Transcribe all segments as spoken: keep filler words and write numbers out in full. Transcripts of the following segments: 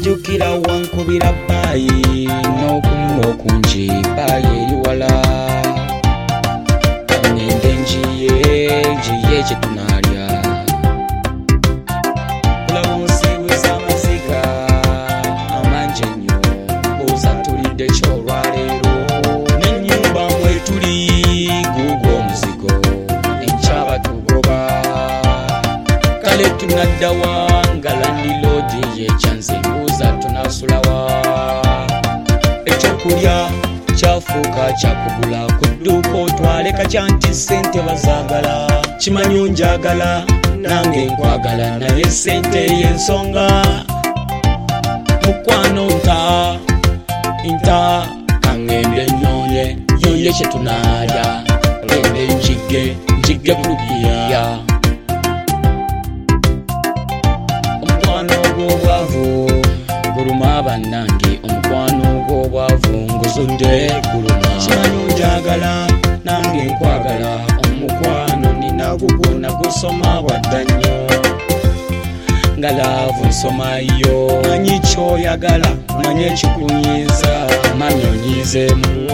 nzijukira wankubira bbayi n'okunywa okungi bbayi eri wala ngende njiye njiye kye tunaalya kulaba onsiiwiza amaziga amangi ennyo mbuuza tulidde ki olwaleero n'ennyumba mwetuli guugwo omuzigo enkyaba tugoba kale tunaddawa nga landiloodi yekyanze mbuuza tunasulawa ekyokulya kyafuuka kyakugula ku dduuka otwale kakya nti ssente bazaagala kimanyi onjagala nange nkwagala naye ssente y'ensonga mukwano nta nta kangende nnoonye yoye kye tunaalya gende njigge njigge kulupiya omukwano gw'obwavu guluma bannange omukwano gw'obwavu nguzudde guluma kimanyi onjagala nange nkwagala omukwano nina gugwo nagusoma bwadda nnyo nga laavu nsomayo manyi kyoyagala manyi ekikunyiiza mami onyiizeemu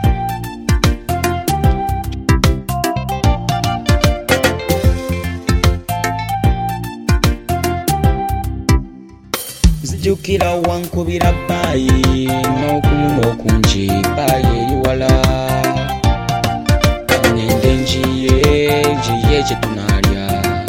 nzijukira wankubira bbayi n'okunywa okungi bbayi eri wala ngende njiye njiye kye tunaalya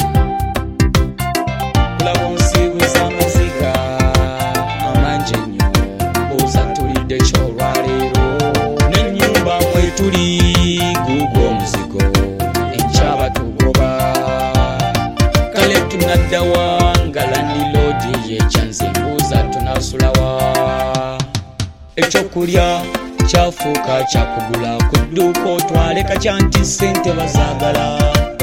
kulaba onsiiwiza amaziga amangi ennyo mbuuza tulidde ki olwaleero n'ennyumba mwetuli guugwo omuzigo enkyaba tugoba kale tunaddawa nga landiloodi yekyanze mbuuza tunasulawa ekyokulya kyafuuka kyakugula ku dduuka otwale kakya nti ssente bazaagala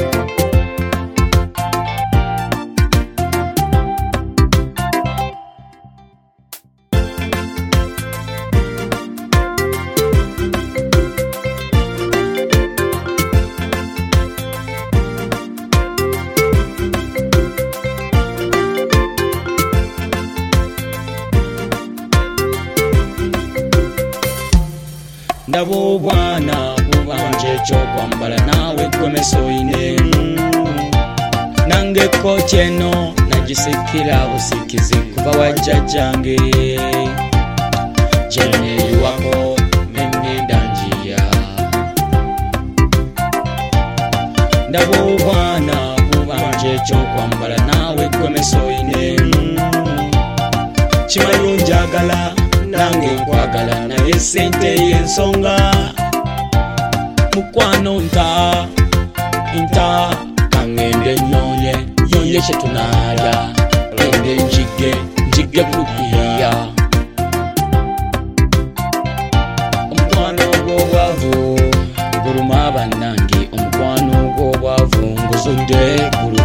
ndaba obwana bubanje ekyokwambala naawe egomesa oyine nange ekkooti eno nagisikira busikizi kuva wajjajjange kyeneeyiwako nengenda njiya ndaba obwana bubanje ekyokwambala naawe egomesa oyine kimanyi onjagala nange nkwagala naye ssente y'ensonga mukwano nta nta kangende nnoonye yoye kye tunaalya gende njigge njigge kulupiya omukwano gw'obwavu guluma bannange omukwano gw'obwavu nguzudde gulu